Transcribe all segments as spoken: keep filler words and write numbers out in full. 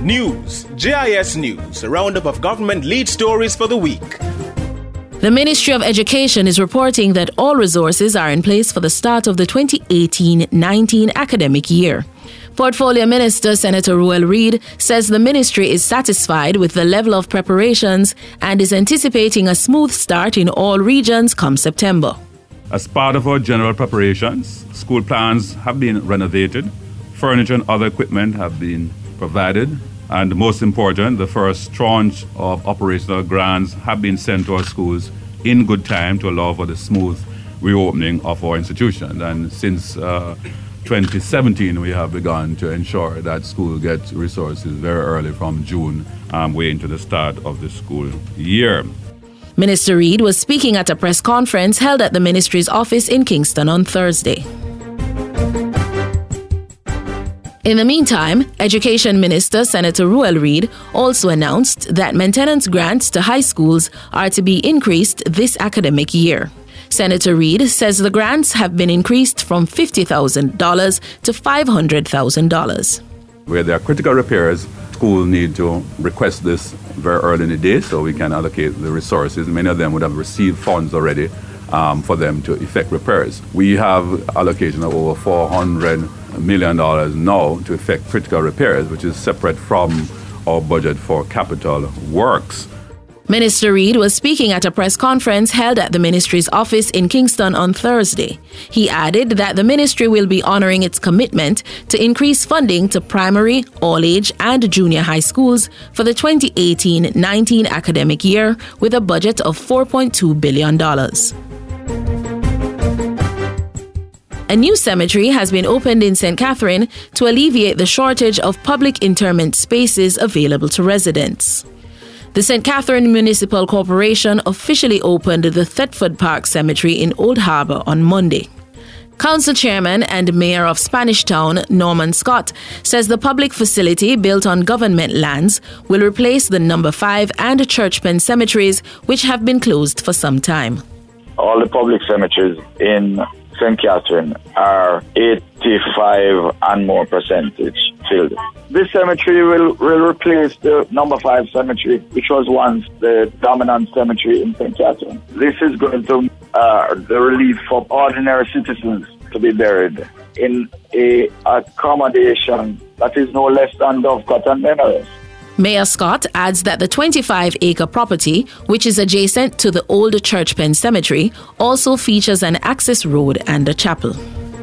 News, J I S News, a roundup of government lead stories for the week. The Ministry of Education is reporting that all resources are in place for the start of the twenty eighteen nineteen academic year. Portfolio Minister Senator Ruel Reid says the ministry is satisfied with the level of preparations and is anticipating a smooth start in all regions come September. As part of our general preparations, school plans have been renovated, furniture and other equipment have been provided, and most important, the first tranche of operational grants have been sent to our schools in good time to allow for the smooth reopening of our institution. And since uh, twenty seventeen, we have begun to ensure that school gets resources very early from June, um, way into the start of the school year. Minister Reid was speaking at a press conference held at the ministry's office in Kingston on Thursday. In the meantime, Education Minister Senator Ruel Reid also announced that maintenance grants to high schools are to be increased this academic year. Senator Reid says the grants have been increased from fifty thousand dollars to five hundred thousand dollars. Where there are critical repairs, schools need to request this very early in the day so we can allocate the resources. Many of them would have received funds already um, for them to effect repairs. We have allocation of over four hundred million dollars now to effect critical repairs, which is separate from our budget for capital works. Minister Reid was speaking at a press conference held at the ministry's office in Kingston on Thursday. He added that the ministry will be honoring its commitment to increase funding to primary, all-age and junior high schools for the twenty eighteen nineteen academic year with a budget of four point two billion dollars. A new cemetery has been opened in Saint Catherine to alleviate the shortage of public interment spaces available to residents. The Saint Catherine Municipal Corporation officially opened the Thetford Park Cemetery in Old Harbour on Monday. Council Chairman and Mayor of Spanish Town, Norman Scott, says the public facility built on government lands will replace the number five and Churchpen cemeteries, which have been closed for some time. All the public cemeteries in Saint Catherine are eighty-five and more percentage filled. This cemetery will, will replace the number five cemetery, which was once the dominant cemetery in Saint Catherine. This is going to uh, the relief for ordinary citizens to be buried in a accommodation that is no less than Dovecote and Menorah. Mayor Scott adds that the twenty-five acre property, which is adjacent to the old Churchpen Cemetery, also features an access road and a chapel.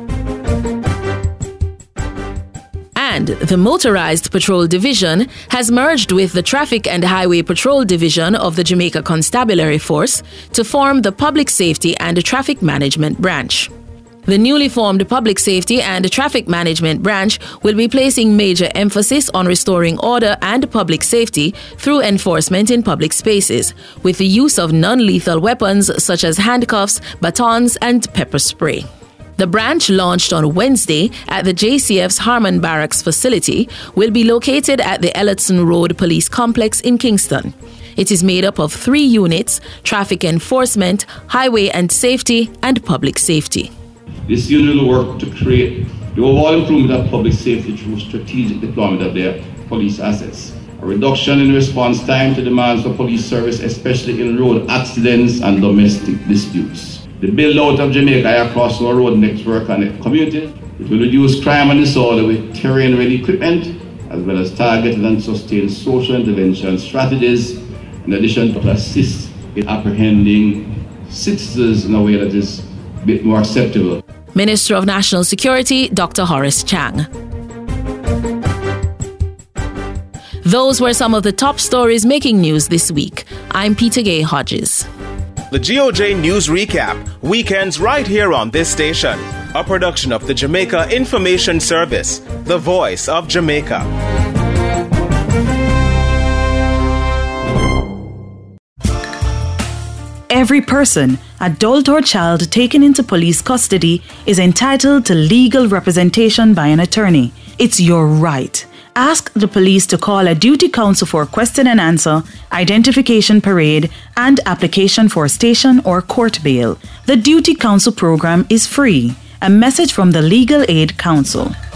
And the Motorized Patrol Division has merged with the Traffic and Highway Patrol Division of the Jamaica Constabulary Force to form the Public Safety and Traffic Management Branch. The newly formed Public Safety and Traffic Management Branch will be placing major emphasis on restoring order and public safety through enforcement in public spaces, with the use of non-lethal weapons such as handcuffs, batons, and pepper spray. The branch, launched on Wednesday at the J C F's Harmon Barracks facility, will be located at the Ellerton Road Police Complex in Kingston. It is made up of three units: traffic enforcement, highway and safety, and public safety. This unit will work to create the overall improvement of public safety through strategic deployment of their police assets, a reduction in response time to demands for police service, especially in road accidents and domestic disputes, the build-out of Jamaica across our road network and community. It will reduce crime and disorder with terrain-ready equipment, as well as targeted and sustained social intervention strategies, in addition to assist in apprehending citizens in a way that is a bit more acceptable. Minister of National Security, Doctor Horace Chang. Those were some of the top stories making news this week. I'm Peter Gay Hodges. The G O J News Recap, weekends right here on this station. A production of the Jamaica Information Service, the voice of Jamaica. Every person, adult or child taken into police custody, is entitled to legal representation by an attorney. It's your right. Ask the police to call a duty counsel for question and answer, identification parade, and application for station or court bail. The Duty Counsel program is free. A message from the Legal Aid Council.